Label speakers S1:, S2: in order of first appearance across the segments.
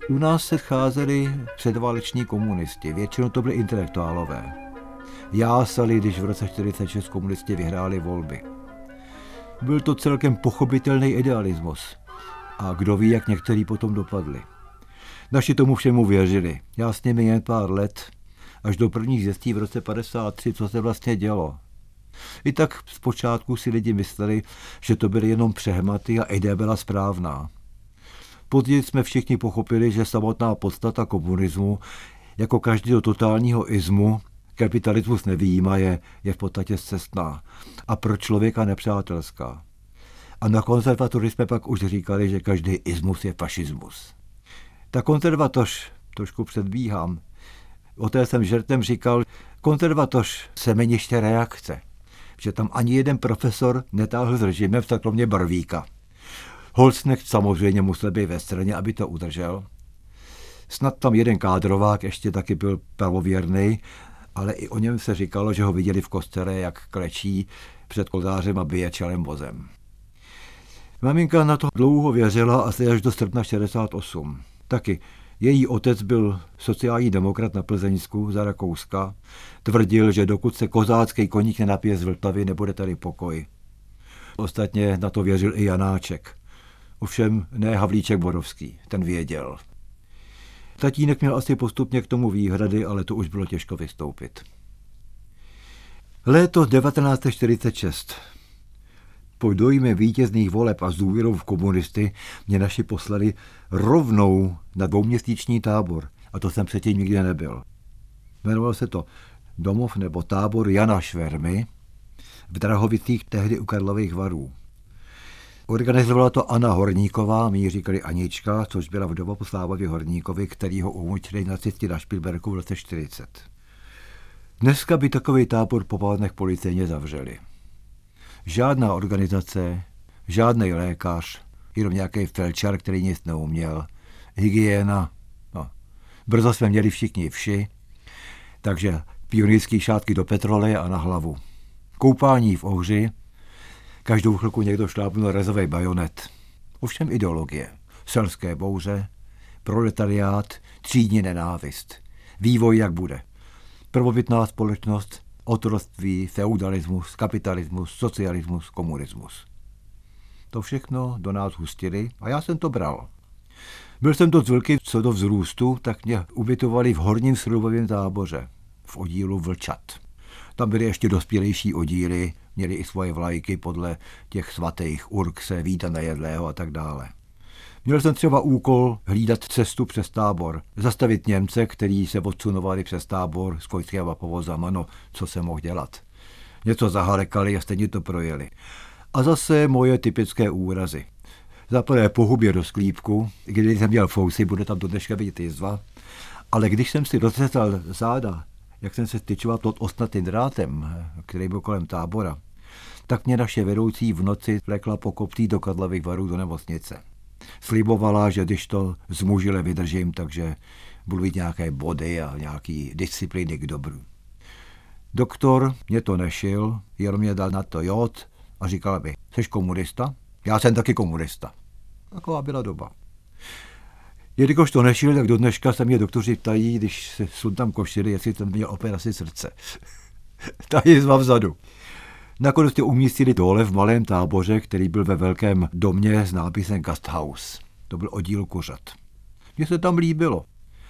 S1: U nás se scházeli předváleční komunisti, většinou to byli intelektuálové. Jásali, když v roce 1946 komunisti vyhráli volby. Byl to celkem pochopitelný idealismus. A kdo ví, jak někteří potom dopadli. Naši tomu všemu věřili. Já s nimi jen pár let, až do prvních zjistí v roce 1953, co se vlastně dělo. I tak zpočátku si lidi mysleli, že to byly jenom přehmaty a idea byla správná. Později jsme všichni pochopili, že samotná podstata komunismu, jako každého totálního ismu, kapitalismus nevyjímaje, je v podstatě scestná a pro člověka nepřátelská. A na konzervatoři jsme pak už říkali, že každý ismus je fašismus. Ta konzervatoř, trošku předbíhám, o té jsem žertem říkal, konzervatoř semeniště reakce, že tam ani jeden profesor netáhl s režimem, tak kromě Barvíka. Holcnecht samozřejmě musel být ve straně, aby to udržel. Snad tam jeden kádrovák ještě taky byl pravověrný, ale i o něm se říkalo, že ho viděli v kostele, jak klečí před oltářem a bije čelem vozem. Maminka na to dlouho věřila asi až do srpna 1968. Taky její otec byl sociální demokrat na Plzeňsku za Rakouska. Tvrdil, že dokud se kozácký koník nenapije z Vltavy, nebude tady pokoj. Ostatně na to věřil i Janáček. Ovšem ne Havlíček Borovský, ten věděl. Tatínek měl asi postupně k tomu výhrady, ale to už bylo těžko vystoupit. Léto 1946. Po dojmě vítězných voleb a s důvěrou v komunisty mě naši poslali rovnou na dvouměsíční tábor. A to jsem předtím nikdy nebyl. Jmenovalo se to domov nebo tábor Jana Švermy v Drahovicích, tehdy u Karlových Varů. Organizovala to Anna Horníková, my ji říkali Anička, což byla vdova po Slávovi Horníkovi, který ho umučili nacisti na Špilberku v roce 1940. Dneska by takový tábor po pádnech policejně zavřeli. Žádná organizace, žádný lékař, jenom nějaký felčar, který nic neuměl. Hygiena. No. Brzo jsme měli všichni vši, takže pionýrský šátky do petroleje a na hlavu. Koupání v Ohři, každou chvilku někdo šlápnul rezový bajonet. Ovšem ideologie. Selské bouře, proletariát, třídní nenávist. Vývoj jak bude. Prvobytná společnost, otroctví, feudalismus, kapitalismus, socialismus, komunismus. To všechno do nás hustili a já jsem to bral. Byl jsem to velký co do vzrůstu, tak mě ubytovali v horním slibovém táboře, v oddílu Vlčat. Tam byly ještě dospělejší oddíly, měli i svoje vlajky podle těch svatých Urkse, Víta Nejedlého a tak dále. Měl jsem třeba úkol hlídat cestu přes tábor, zastavit Němce, kteří se odsunovali přes tábor s koňskýma povozama, no co se mohl dělat. Něco zahalekali a stejně to projeli. A zase moje typické úrazy. Za prvé pohubě do sklípku, když jsem měl fousy, bude tam do dneška vidět jizva, ale když jsem si rozřezal záda, jak jsem se styčoval pod ostnatým drátem, který byl kolem tábora, tak mě naše vedoucí v noci vlekla po kopcích do Karlových Varů do nemocnice. Slibovala, že když to zmužile vydržím, takže budu mít nějaké body a nějaký disciplíny k dobru. Doktor mě to nešil, jenom mě dal na to jód a říkal mi, jsi komunista? Já jsem taky komunista. Taková byla doba. Jelikož to nešil, tak do dneška se mě doktoři ptají, když se sundám košili, jestli jsem měl operaci srdce. Ta jizva vzadu. Nakonec tě umístili dole v malém táboře, který byl ve velkém domě s nápisem Gasthaus. To byl oddíl kuřat. Mně se tam líbilo.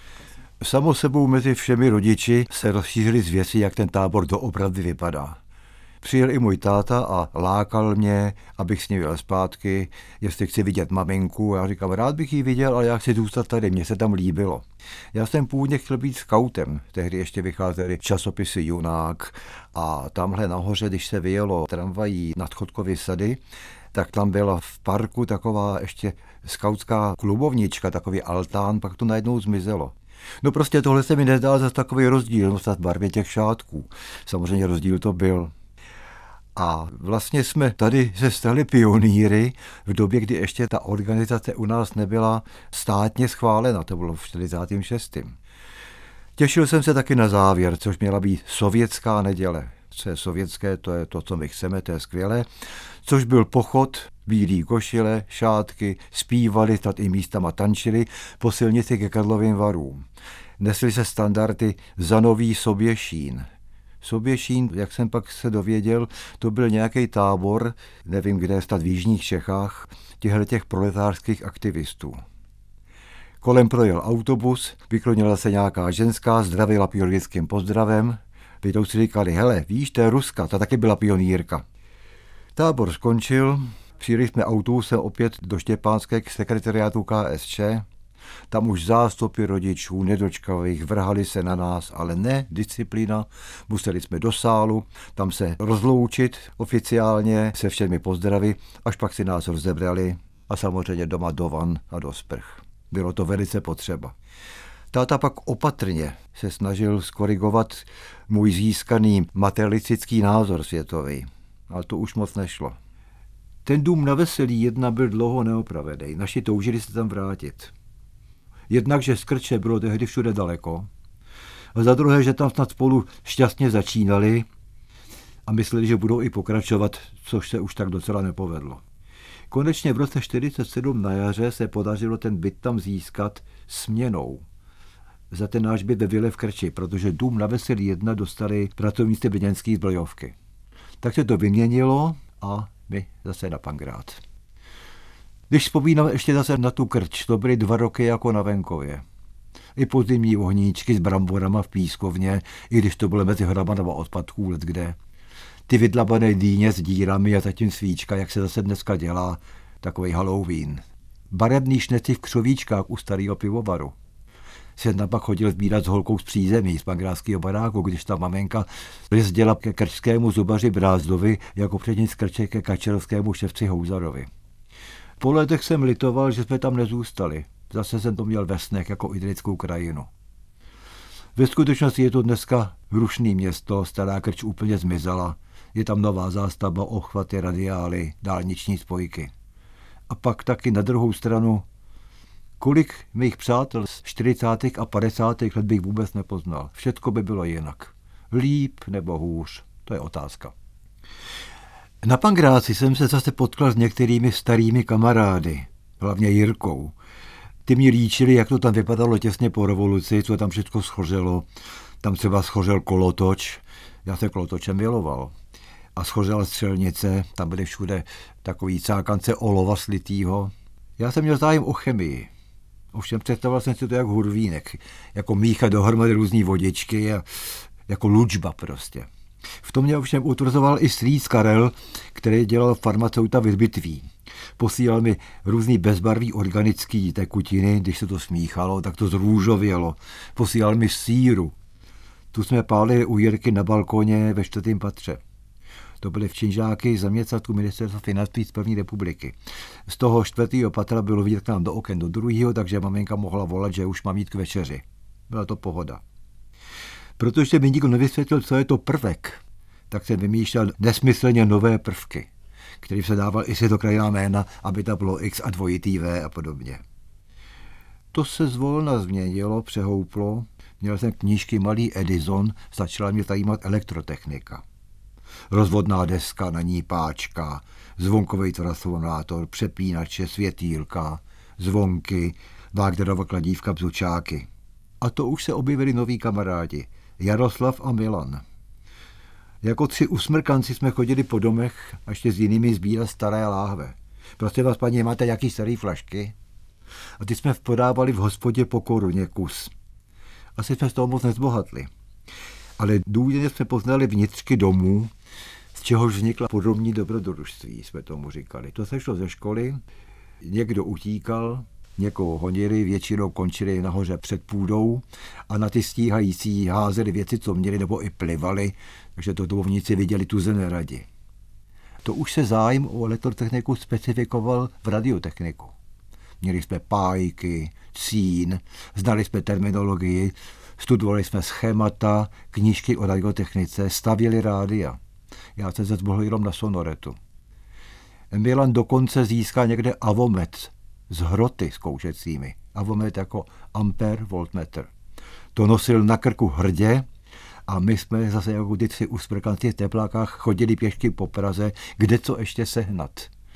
S1: Samo sebou mezi všemi rodiči se rozšířily zvěsti, jak ten tábor doopravdy vypadá. Přijel i můj táta a lákal mě, abych s ním jel zpátky, jestli chci vidět maminku. Já říkám, rád bych ji viděl, ale já chci zůstat tady, mně se tam líbilo. Já jsem původně chtěl být skautem, tehdy ještě vycházely časopisy Junák a tamhle nahoře, když se vyjelo tramvají nad Chodkovy sady, tak tam byla v parku taková ještě skautská klubovnička, takový altán, pak to najednou zmizelo. No prostě tohle se mi nezdál zase takový rozdíl, v barvě těch šátků. Samozřejmě rozdíl to byl. A vlastně jsme tady se stali pionýry v době, kdy ještě ta organizace u nás nebyla státně schválena, to bylo v 46. Těšil jsem se taky na závěr, což měla být sovětská neděle. Co je sovětské, to je to, co my chceme, to je skvělé. Což byl pochod bílý košile, šátky, zpívali, snad i místama tančili po silnici ke Karlovým Varům. Nesli se standardy za Nový Soběšín. Soběšín, jak jsem pak se dověděl, to byl nějaký tábor, nevím kde, snad v jižních Čechách, těch proletářských aktivistů. Kolem projel autobus, vyklonila se nějaká ženská, zdravila pionýrským pozdravem. Lidou si říkali, hele, víš, to je Ruska, ta taky byla pionýrka. Tábor skončil, přijeli jsme autobusem opět do Štěpánské k sekretariátu KSČ. Tam už zástupy rodičů nedočkavých vrhali se na nás, ale ne disciplína. Museli jsme do sálu, tam se rozloučit oficiálně se všemi pozdravy, až pak si nás rozebrali a samozřejmě doma do van a do sprch. Bylo to velice potřeba. Táta pak opatrně se snažil skorigovat můj získaný materialistický názor světový, ale to už moc nešlo. Ten dům na Veselí 1 byl dlouho neopravený, naši toužili se tam vrátit. Jednak, že z Krče bylo tehdy všude daleko, a za druhé, že tam snad spolu šťastně začínali a mysleli, že budou i pokračovat, což se už tak docela nepovedlo. Konečně v roce 1947 na jaře se podařilo ten byt tam získat směnou za ten náš byt ve Vile v Krči, protože dům na Veselí 1 dostali pracovníci brněnské zbrojovky. Tak se to vyměnilo a my zase na Pankrát. Když vzpomínám ještě zase na tu Krč, to byly 2 roky jako na venkově. I podzimní ohníčky s bramborama v pískovně, i když to bylo mezi hromadama odpadků letkde. Ty vydlabané dýně s dírami a zatím svíčka, jak se zase dneska dělá, takový Halloween. Barevný šneci v křovíčkách u starého pivovaru. Sedna pak chodil sbírat s holkou z přízemí, z pankrátského baráku, když ta maminka jezdila ke krčskému zubaři Brázdovi jako přední z Krče ke kačerovskému ševci Houzarovi. Po letech jsem litoval, že jsme tam nezůstali. Zase jsem to měl ve snech jako idylickou krajinu. Ve skutečnosti je to dneska rušný město, stará Krč úplně zmizela. Je tam nová zástavba, ochvaty, radiály, dálniční spojky. A pak taky na druhou stranu, kolik mých přátel z 40. a 50. let bych vůbec nepoznal. Všecko by bylo jinak. Líp nebo hůř, to je otázka. Na Pankráci jsem se zase potkal s některými starými kamarády, hlavně Jirkou. Ty mi líčili, jak to tam vypadalo těsně po revoluci, co tam všechno schořelo. Tam třeba schořel kolotoč, já se kolotočem miloval. A schořela střelnice, tam byly všude takový cákance olova slitýho. Já jsem měl zájem o chemii. Ovšem představoval jsem si to jak hurvínek, jako míchat dohromady různý vodičky a jako lučba prostě. V tom mě ovšem utvrzoval i strýc Karel, který dělal farmaceuta v Zbytví. Posílal mi různý bezbarvý organický tekutiny, když se to smíchalo, tak to zrůžovělo. Posílal mi síru. Tu jsme pálili u Jirky na balkoně ve 4. patře. To byly včinžáky zaměstnanců ministerstva financí z první republiky. Z toho 4. patra bylo vidět k nám do oken do 2., takže maminka mohla volat, že už mám jít k večeři. Byla to pohoda. Protože mi nikdo nevysvětlil, co je to prvek, tak jsem vymýšlel nesmyslně nové prvky, který se dával i světokrajná jména, aby to bylo X a dvojitý V a podobně. To se zvolna změnilo, přehouplo. Měl jsem knížky Malý Edison, začala mě zajímat elektrotechnika. Rozvodná deska, na ní páčka, zvonkový transformátor, přepínače, světýlka, zvonky, Wagnerova kladívka, bzučáky. A to už se objevili noví kamarádi, Jaroslav a Milan. Jako 3 usmrkanci jsme chodili po domech a ještě s jinými sbírat staré láhve. Prostě vás, paní, máte jaký starý flašky? A ty jsme podávali v hospodě po koruně kus. Asi jsme z toho moc nezbohatli. Ale důvěrně jsme poznali vnitřky domů, z čehož vznikla podomní dobrodružství, jsme tomu říkali. To se šlo ze školy, někdo utíkal, někoho honili, většinou končili nahoře před půdou a na ty stíhající házeli věci, co měli, nebo i plivali, takže to domovníci viděli tuze neradi. To už se zájem o elektrotechniku specifikoval v radiotechniku. Měli jsme pájky, cín, znali jsme terminologii, studovali jsme schémata, knížky o radiotechnice, stavěli rádia. Já jsem se zbohl jenom na sonoretu. Milan dokonce získal někde avomet z hroty zkoušecími. Avomet jako ampere voltmetr. To nosil na krku hrdě a my jsme zase jako ty 3 usprkanci v teplákách chodili pěšky po Praze, kde co ještě sehnat.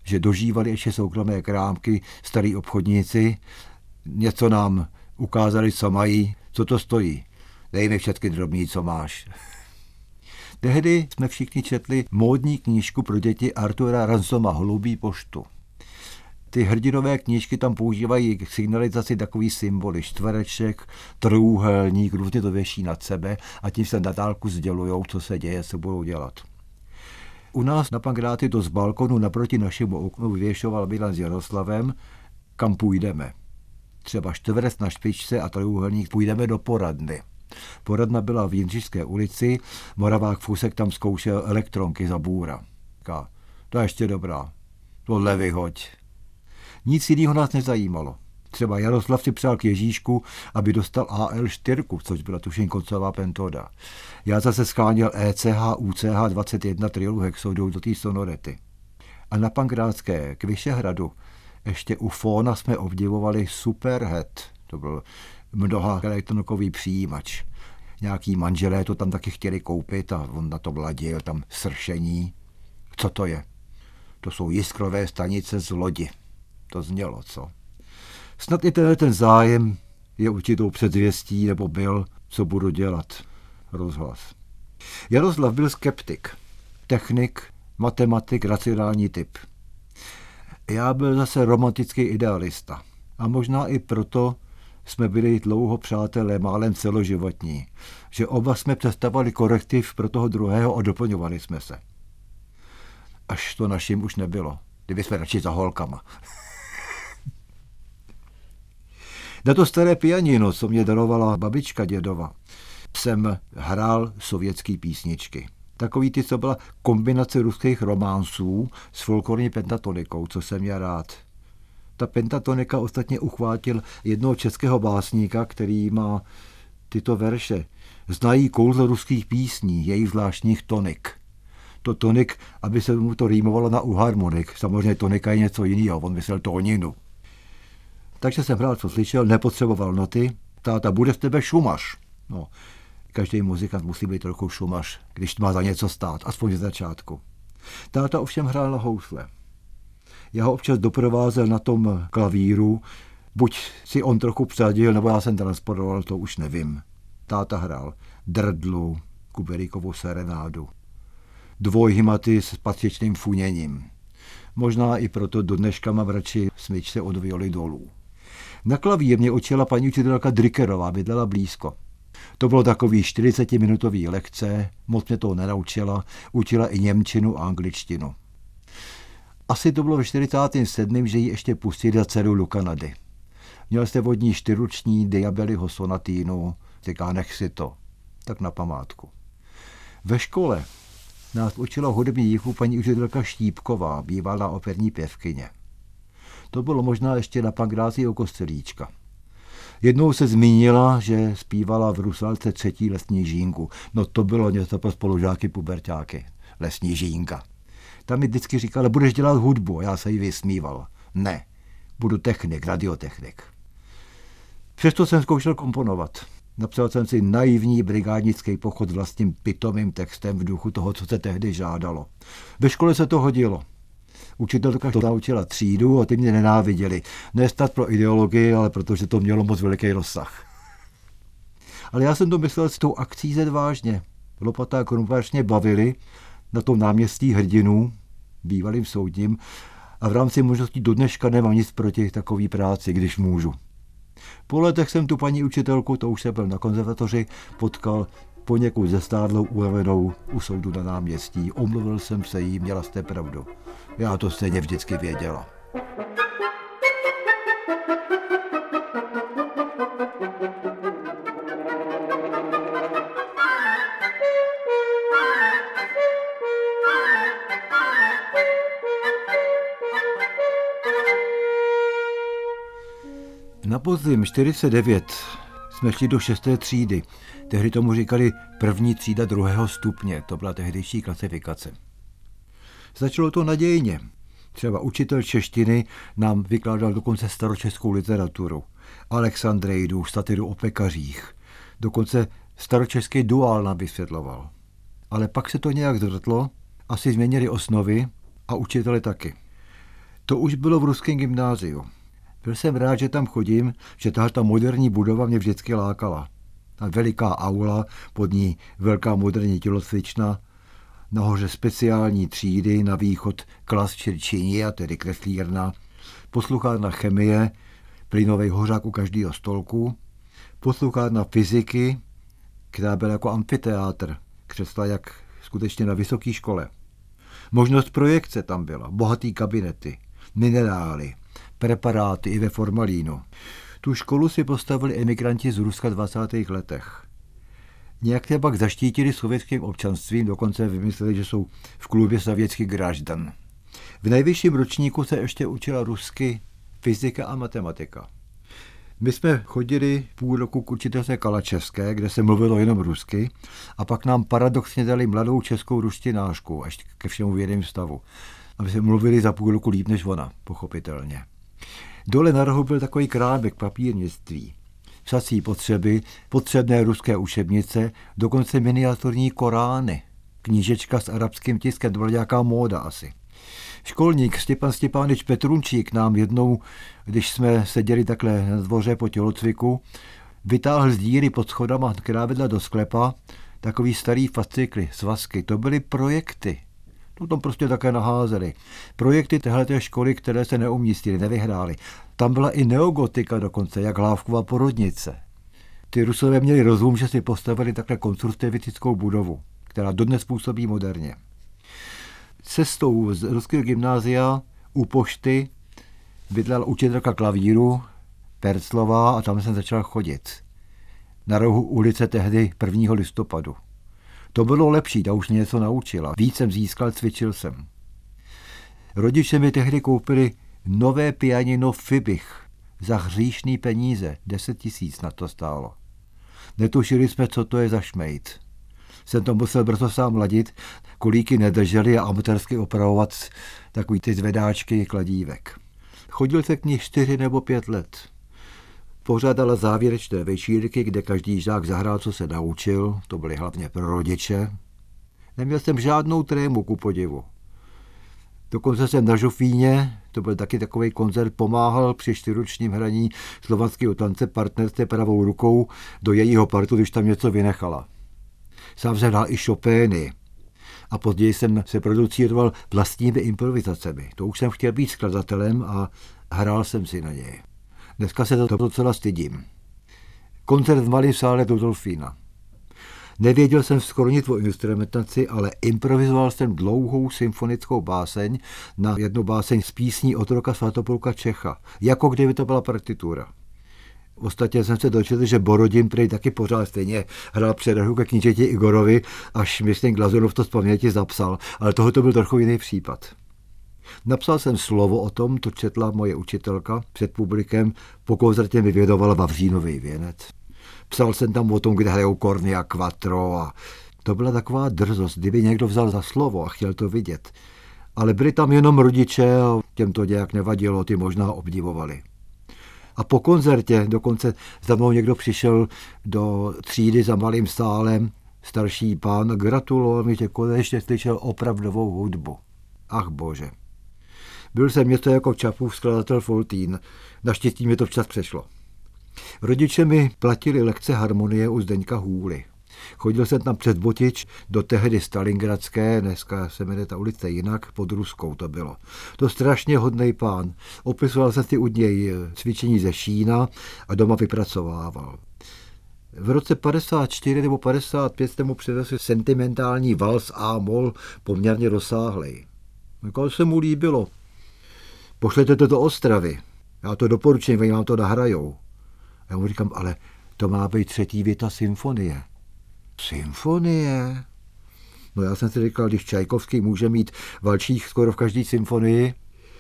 S1: že dožívali ještě soukromé krámky, starý obchodníci, něco nám ukázali, co mají, co to stojí. Dej mi všechny drobný, co máš. Tehdy jsme všichni četli módní knížku pro děti Artura Ransoma Holubí poštu. Ty hrdinové knížky tam používají k signalizaci takový symboly, čtvereček, trůhelník, různě to věší nad sebe a tím se na dálku sdělujou, co se děje, co budou dělat. U nás na Pankráci to z balkonu naproti našemu oknu vyvěšoval Milan s Jaroslavem, kam půjdeme. Třeba čtverec na špičce a trůhelník půjdeme do poradny. Poradna byla v Jindřišské ulici, Moravák Fusek tam zkoušel elektronky za bůra. Říká, to je ještě dobrá, tohle vyhoď. Nic jiného nás nezajímalo. Třeba Jaroslav si přál k Ježíšku, aby dostal AL4, což byla tuším koncová pentoda. Já zase scháněl ECH, UCH 21 triolu hexodou do té sonorety. A na Pankrátské k Vyšehradu ještě u Fóna jsme obdivovali Superhead. To byl mnoha elektronokový přijímač. Nějaký manželé to tam taky chtěli koupit a on na to vladil, tam sršení. Co to je? To jsou jiskrové stanice z lodi. To znělo, co? Snad i ten zájem je určitou předzvěstí, nebo byl, co budu dělat. Rozhlas. Jaroslav byl skeptik, technik, matematik, racionální typ. Já byl zase romantický idealista. A možná i proto jsme byli dlouho přátelé, málem celoživotní, že oba jsme představovali korektiv pro toho druhého a doplňovali jsme se. Až to našim už nebylo. Kdyby jsme radši za holkama. Na to staré pianino, co mě darovala babička dědova, jsem hrál sovětský písničky. Takový ty, co byla kombinace ruských románsů s folklorní pentatonikou, co jsem měl rád. Ta pentatonika ostatně uchvátil jednoho českého básníka, který má tyto verše. Znají kouzlo ruských písní, jejich zvláštních tonik. To tonik, aby se mu to rýmovalo na uharmonik. Samozřejmě tonika je něco jiného, on myslel tóninu. Takže jsem hrál, co slyšel, nepotřeboval noty. Táta, bude z tebe šumař. No, každý muzikant musí být trochu šumař, když má za něco stát, aspoň z začátku. Táta ovšem hrál na housle. Já ho občas doprovázel na tom klavíru, buď si on trochu předil, nebo já jsem transportoval, to už nevím. Táta hrál Drdlu, Kuberíkovu serenádu, dvojhymaty s patřičným funěním. Možná i proto do dneška mám radši smyčce od violi dolů. Na klavír mě učila paní učitelka Drickerová, bydlela blízko. To bylo takový 40-minutový lekce, moc mě toho nenaučila, učila i němčinu a angličtinu. Asi to bylo ve 47., že ji ještě pustili za dceru do Kanady. Měl jste vodní 4ruční Diabelliho sonatínu, říká, nech si to, tak na památku. Ve škole nás učila hudební výchovu paní učitelka Štípková, bývalá operní pěvkyně. To bylo možná ještě na Pankráci u Kostelíčka. Jednou se zmínila, že zpívala v Rusalce 3. lesní žínku. No to bylo něco pro spolužáky puberťáky. Lesní žínka. Tam mi vždycky říkala, budeš dělat hudbu. A já se jí vysmíval. Ne, budu technik, radiotechnik. Přesto jsem zkoušel komponovat. Napsal jsem si naivní brigádnický pochod s vlastním pitomým textem v duchu toho, co se tehdy žádalo. Ve škole se to hodilo. Učitelka to naučila třídu a ty mě nenáviděli. Ne snad pro ideologii, ale protože to mělo moc veliký rozsah. Ale já jsem to myslel s tou akcí zet vážně. Lopata a Krumpář mě bavili na tom náměstí Hrdinů, bývalým soudním, a v rámci možností do dneška nemám nic proti takové práci, když můžu. Po letech jsem tu paní učitelku, to už jsem byl na konzervatoři, potkal poněkud zestárlou ulevenou u soudu na náměstí. Omluvil jsem se jí, měla jste pravdu. Já to stejně vždycky věděla. Na podzim 49 jsme šli do 6. třídy. Tehdy tomu říkali první třída 2. stupně. To byla tehdejší klasifikace. Začalo to nadějně. Třeba učitel češtiny nám vykládal dokonce staročeskou literaturu. Alexandrejdu, satiru o pekařích. Dokonce staročeský duál nám vysvětloval. Ale pak se to nějak zvrtlo, asi změnili osnovy a učiteli taky. To už bylo v ruském gymnáziu. Byl jsem rád, že tam chodím, že ta moderní budova mě vždycky lákala. Ta veliká aula, pod ní velká moderní tělocvična, nahoře speciální třídy, na východ klas čirčinie, tedy kreslírna, posluchárna chemie, plynový hořák u každého stolku, posluchárna fyziky, která byla jako amfiteátr, křesla jak skutečně na vysoké škole. Možnost projekce tam byla, bohatý kabinety, minerály, preparáty i ve formalínu. Tu školu si postavili emigranti z Ruska v 20. letech. Nějak se pak zaštítili sovětským občanstvím, dokonce vymysleli, že jsou v klubě sovětských graždan. V nejvyšším ročníku se ještě učila rusky, fyzika a matematika. My jsme chodili půl roku k učitelce Kalačevské, kde se mluvilo jenom rusky, a pak nám paradoxně dali mladou českou ruštinářku, až ke všemu v jednom stavu. A my jsme mluvili za půl roku líp než ona, pochopitelně. Dole na rohu byl takový krámek papírnictví. Psací potřeby, potřebné ruské učebnice, dokonce miniaturní Korány. Knížečka s arabským tiskem, to byla nějaká móda asi. Školník Stěpan Stěpánič Petrunčík nám jednou, když jsme seděli takhle na dvoře po tělocviku, vytáhl z díry pod schodama, která vedla do sklepa, takový starý fascikly, svazky. To byly projekty. To tam prostě také naházeli. Projekty téhleté školy, které se neumístily, nevyhrály. Tam byla i neogotika dokonce, jak Hlávkova porodnice. Ty Rusové měli rozum, že si postavili takhle konstruktivistickou budovu, která dodnes působí moderně. Cestou z ruského gymnázia u pošty bydlela učitelka klavíru Perclová a tam jsem začal chodit. Na rohu ulice tehdy 1. listopadu. To bylo lepší, ta už mě něco naučila. Víc jsem získal, cvičil jsem. Rodiče mi tehdy koupili nové pianino Fibich za hříšný peníze. 10 000 na to stálo. Netušili jsme, co to je za šmejd. Jsem to musel brzo sám ladit, kolíky nedrželi a amatérsky opravovat takový ty zvedáčky kladívek. Chodil se k ní 4 nebo 5 let. Pořádala závěrečné večírky, kde každý žák zahrál, co se naučil, to byly hlavně pro rodiče. Neměl jsem žádnou trému, ku podivu. Dokonce jsem na Žofíně, to byl taky takový koncert, pomáhal při 4ročním hraní slovanského tance partnerce pravou rukou do jejího partu, když tam něco vynechala. Sám jsem hrál i Chopiny a později jsem se producíroval vlastními improvizacemi. To už jsem chtěl být skladatelem a hrál jsem si na něj. Dneska se to docela stydím. Koncert v malém sále Rudolfína. Nevěděl jsem skronit o instrumentaci, ale improvizoval jsem dlouhou symfonickou báseň na jednu báseň z písní Otroka Svatopluka Čecha, jako kdyby to byla partitura. Ostatně jsem se dočetl, že Borodin prý taky pořád stejně hrál předehru ke knížeti Igorovi, až myslím Glazunov to z paměti zapsal, ale tohle to byl trochu jiný případ. Napsal jsem slovo o tom, to četla moje učitelka před publikem, po koncertě mi vědovala Vavřínový věnec. Psal jsem tam o tom, kde hrajou Korny a Quattro a to byla taková drzost, kdyby někdo vzal za slovo a chtěl to vidět. Ale byli tam jenom rodiče a těm to nějak nevadilo, ty možná obdivovali. A po koncertě dokonce za mnou někdo přišel do třídy za malým sálem, starší pán, a gratuloval mi, že konečně slyšel opravdovou hudbu. Ach bože. Byl jsem něco jako Čapův skladatel Foltín. Naštěstí mi to včas přešlo. Rodiče mi platili lekce harmonie u Zdeňka Hůly. Chodil jsem tam přes Botič do tehdy Stalingradské, dneska se jmenuje ta ulice jinak, pod Ruskou to bylo. To strašně hodnej pán. Opisoval jsem si u něj cvičení ze šína a doma vypracovával. V roce 54 nebo 55 jste mu přinesli sentimentální vals A-moll poměrně rozsáhlej. Jako se mu líbilo. Pošlete to do Ostravy. Já to doporučím, oni vám to nahrajou. Já mu říkám, ale to má být 3. věta symfonie. Symfonie? No já jsem si říkal, když Čajkovský může mít valčík skoro v každé symfonii.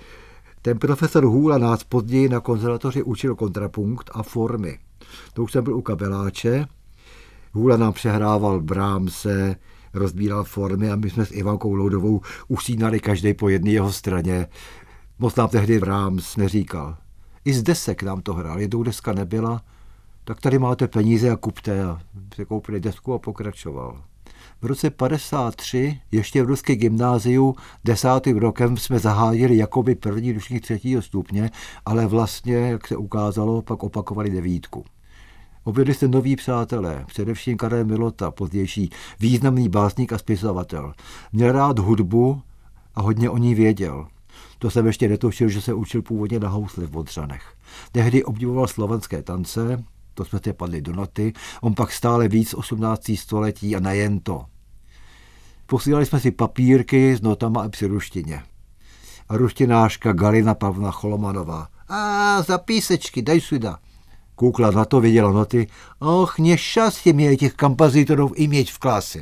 S1: Ten profesor Hůla nás později na konzervatoři učil kontrapunkt a formy. To už jsem byl u Kabeláče. Hůla nám přehrával Brahmse, rozbíral formy a my jsme s Ivankou Loudovou usínali každý po jedné jeho straně. Moc nám tehdy Brahms neříkal. I z desek nám to hrál, jednou deska nebyla, tak tady máte peníze a kupte a si koupili desku a pokračoval. V roce 53, ještě v ruské gymnáziu, 10. rokem jsme zahájili jakoby první ročník 3. stupně, ale vlastně, jak se ukázalo, pak opakovali 9. Objevili se noví přátelé, především Karel Milota, pozdější významný básník a spisovatel. Měl rád hudbu a hodně o ní věděl. To jsem ještě netušil, že se učil původně na housle v Modřanech. Tehdy obdivoval slovanské tance, to jsme se padli do noty, on pak stále víc 18. století a nejen to. Posílali jsme si papírky s notama i při ruštině. A ruštinářka Galina Pavlovna Cholomanová. Za písečky, daj suda. Koukla na to, viděla noty. Och, nešťastně měli těch kompozitorů imět v klasi.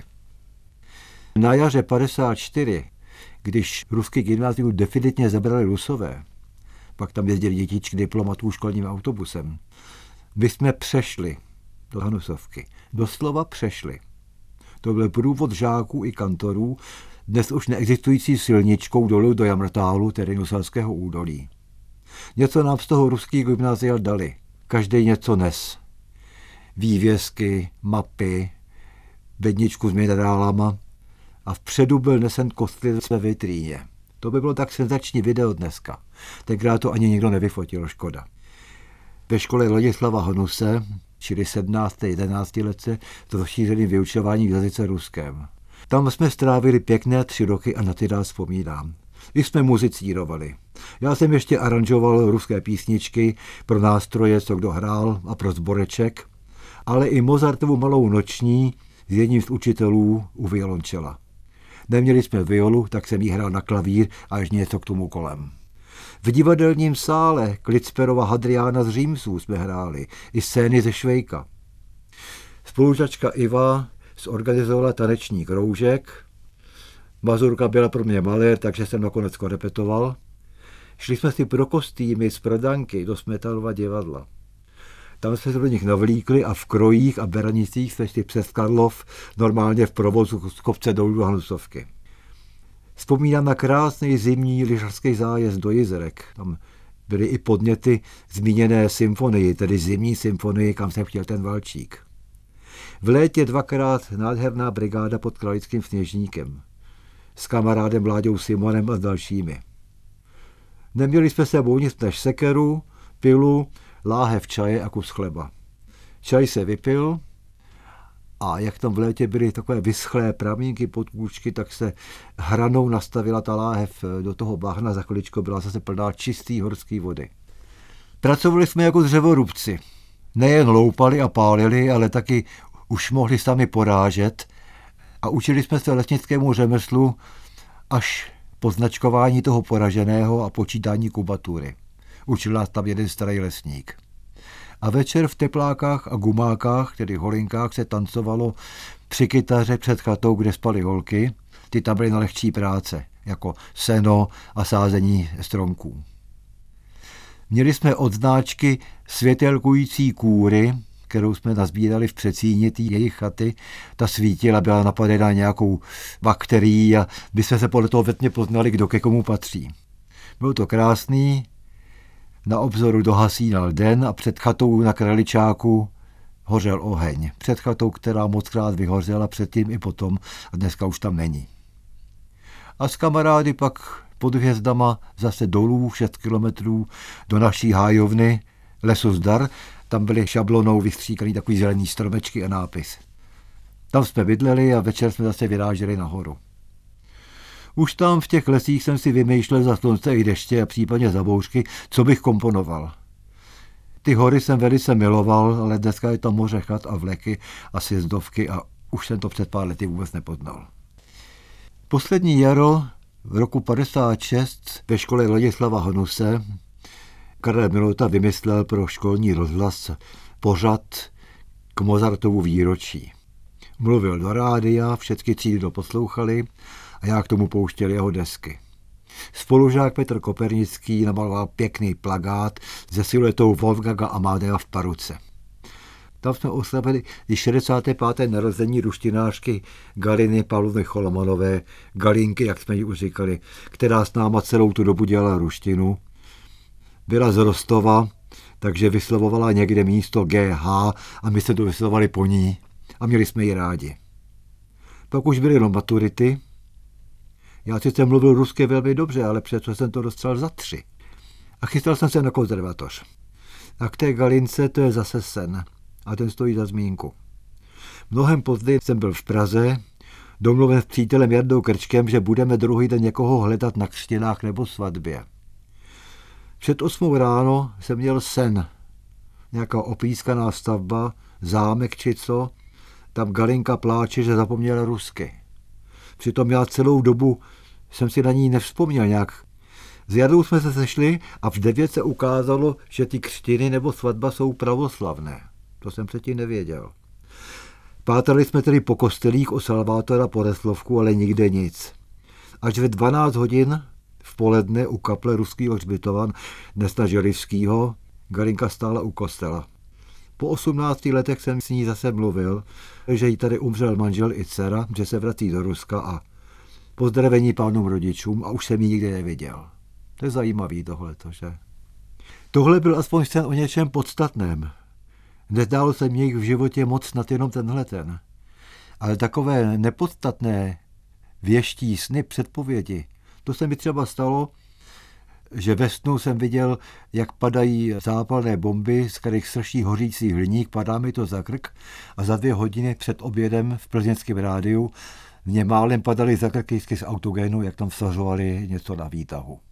S1: Na jaře 54, když ruský gymnázium definitivně zabrali Rusové, pak tam jezdili dětičky diplomatů školním autobusem, my jsme přešli do Hanusovky. Doslova přešli. To byl průvod žáků i kantorů, dnes už neexistující silničkou dolů do Jamrtálu, tedy Nuselského údolí. Něco nám z toho ruský gymnázia dali. Každý něco nes. Vývězky, mapy, bedničku s minerálama a vpředu byl nesen kostýl ve vitríně. To by bylo tak senzační video dneska. Tenkrát to ani nikdo nevyfotil, škoda. Ve škole Ladislava Hanuse, čili 17. 11. letce, s rozšířeným vyučováním v jazyce ruském. Tam jsme strávili pěkné 3 roky a na ty rád vzpomínám. I jsme muzicírovali. Já jsem ještě aranžoval ruské písničky pro nástroje, co kdo hrál a pro sboreček, ale i Mozartovu Malou noční s jedním z učitelů u violončela. Neměli jsme violu, tak jsem jí hrál na klavír a až něco k tomu kolem. V divadelním sále Klicperova Hadriána z Římsů jsme hráli, i scény ze Švejka. Spolužačka Iva zorganizovala taneční kroužek, mazurka byla pro mě malé, takže jsem nakonec korepetoval. Šli jsme si pro kostýmy z Prodanky do Smetanova divadla. Tam jsme se do nich navlíkli a v krojích a beranicích jsme šli přes Karlov, normálně v provozu z kopce dolů do Hanusovky. Vzpomínám na krásný zimní lyžařský zájezd do Jizerek. Tam byly i podněty zmíněné symfonii, tedy zimní symfonii, kam jsem chtěl ten valčík. V létě 2krát nádherná brigáda pod Kralickým Sněžníkem. S kamarádem Láďou Simonem a s dalšími. Neměli jsme sebou nic než sekeru, pilu, láhev čaje a kus chleba. Čaj se vypil a jak tam v létě byly takové vyschlé pramínky pod kůčky, tak se hranou nastavila ta láhev do toho bahna, za chviličku byla zase plná čistý horský vody. Pracovali jsme jako dřevorubci. Nejen loupali a pálili, ale taky už mohli sami porážet a učili jsme se lesnickému řemeslu až po značkování toho poraženého a počítání kubatury. Učil nás tam jeden starý lesník. A večer v teplákách a gumákách, tedy holinkách, se tancovalo při kytaře před chatou, kde spaly holky. Ty tam byly na lehčí práce, jako seno a sázení stromků. Měli jsme od značky světelkující kůry, kterou jsme nazbírali v předsíni té jejich chaty. Ta svítila, byla napadena nějakou bakterií a my jsme se podle toho vetně poznali, kdo ke komu patří. Byl to krásný, na obzoru dohasínal den a před chatou na Kraličáku hořel oheň. Před chatou, která mockrát vyhořela předtím i potom a dneska už tam není. A s kamarády pak pod hvězdama zase dolů 6 kilometrů do naší hájovny Lesu Zdar. Tam byly šablonou vystříkaný takový zelený stromečky a nápis. Tam jsme bydleli a večer jsme zase vyráželi nahoru. Už tam v těch lesích jsem si vymýšlel za slunce i deště a případně za bouřky, co bych komponoval. Ty hory jsem velice miloval, ale dneska je tam moře chat a vleky a sjezdovky a už jsem to před pár lety vůbec nepoznal. Poslední jaro v roku 56 ve škole Ladislava Hanuse Karel Milota vymyslel pro školní rozhlas pořad k Mozartovu výročí. Mluvil do rádia, všechny třídy to poslouchali a já k tomu pouštěl jeho desky. Spolužák Petr Kopernický namaloval pěkný plakát se siluetou Wolfganga Amadea v paruce. Tam jsme oslavili i 65. narození ruštinářky Galiny Pavlovny Cholomanové, Galinky, jak jsme ji už říkali, která s náma celou tu dobu dělala ruštinu. Byla z Rostova, takže vyslovovala někde místo GH a my se to vyslovovali po ní a měli jsme ji rádi. Pak už byly jenom maturity. Já sice mluvil rusky velmi dobře, ale přesto jsem to dostal za 3. A chystal jsem se na konzervatoř. A k té Galince to je zase sen. A ten stojí za zmínku. Mnohem později jsem byl v Praze, domluven s přítelem Jardou Krčkem, že budeme druhý den někoho hledat na křtinách nebo svatbě. Před 8 ráno jsem měl sen. Nějaká opískaná stavba, zámek či co. Tam Galinka pláče, že zapomněla rusky. Přitom já celou dobu jsem si na ní nevzpomněl nějak. S Jardou jsme se sešli a v 9 se ukázalo, že ty křtiny nebo svatba jsou pravoslavné. To jsem předtím nevěděl. Pátrali jsme tedy po kostelích o Salvátora Poreslovku, ale nikde nic. Až ve 12 hodin v poledne u kaple ruského hřbitova, dnes na Želivskýho, Galinka stála u kostela. Po 18 letech jsem s ní zase mluvil, že jí tady umřel manžel i dcera, že se vrací do Ruska a pozdravení pánům rodičům a už jsem ji nikdy neviděl. To je zajímavý tohleto, že? Tohle byl aspoň sen o něčem podstatném. Nezdálo se mně v životě moc snad jenom tenhle ten. Ale takové nepodstatné věští sny, předpovědi, to se mi třeba stalo, že ve snu jsem viděl, jak padají zápalné bomby, z kterých srší hořící hliník, padá mi to za krk a za 2 hodiny před obědem v plzeňském rádiu mě málem padaly za krk z autogenu, jak tam vsažovali něco na výtahu.